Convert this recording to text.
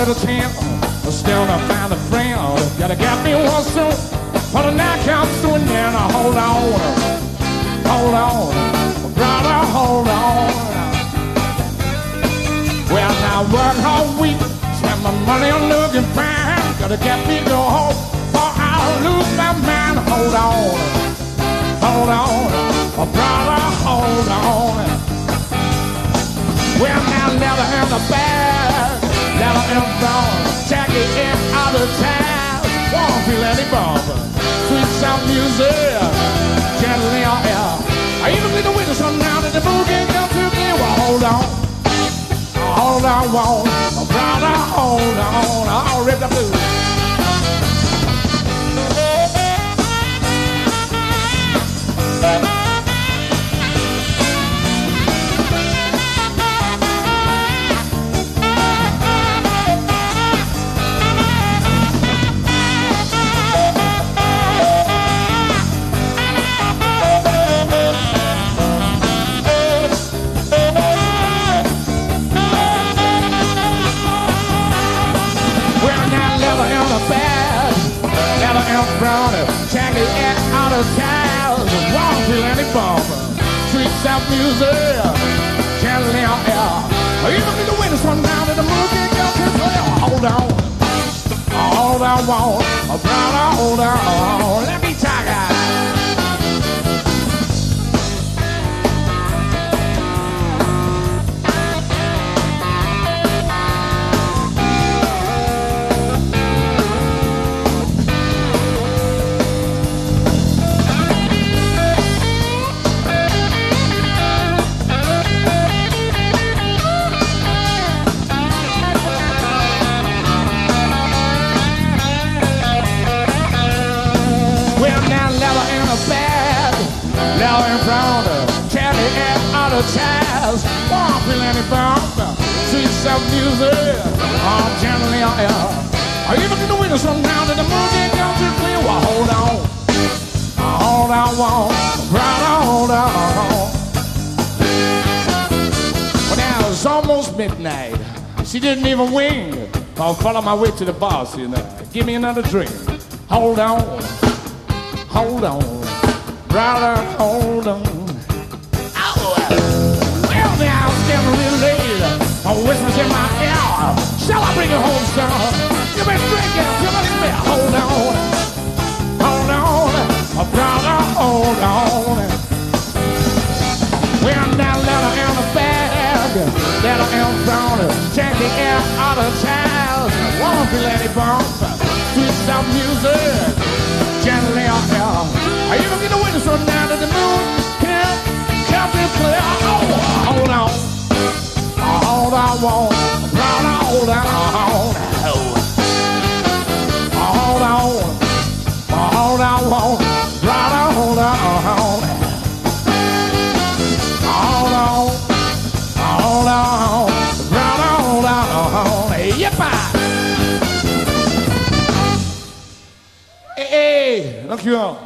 to 10, still not find a friend. Gotta get me one soon, for the night comes to an end. Hold on, brother, hold on. Well, now work all week, spend my money on looking fine. Gotta get me go home, or I'll lose my mind. Hold on, brother, hold on. Well, now leather in the bag, leather in the front, jacket in out of town. Won't feel any bumper, sweet sound music, gently on air. I even need the windows from now that the moon can't come too clear. Well, hold on, brother, hold on. I'll rip the blues. Jacket and out of town, won't feel any bumper. Sweet South music, gently on air. Even if the windows run down and the moon can't go too clear. Hold on, brother, hold on. Let me talk out. Now in front of Kelly and other child, won't feel any bumper. Sweet South music, gently on air. I even get the windows from now that the moon can't come too clear. Well, hold on, brother, hold on. Well, now it's almost midnight. She didn't even wing. I'll follow my way to the boss, you know. Give me another drink. Hold on, brother, hold on. Well, now it's getting real late. My whispers in my ear. Shall I bring you home, son? You've been drinking too much beer. Hold on, brother, hold on. Well, now leather in the bag, leather in front, check the air out of town. Won't feel any bump. Sweet South music, gently on air. I even get the windows from down to the moon. Can't come too clear. Hold on, brother, hold on. Brother, hold on. Brother, hold on. Yippee! Hey, dankjewel.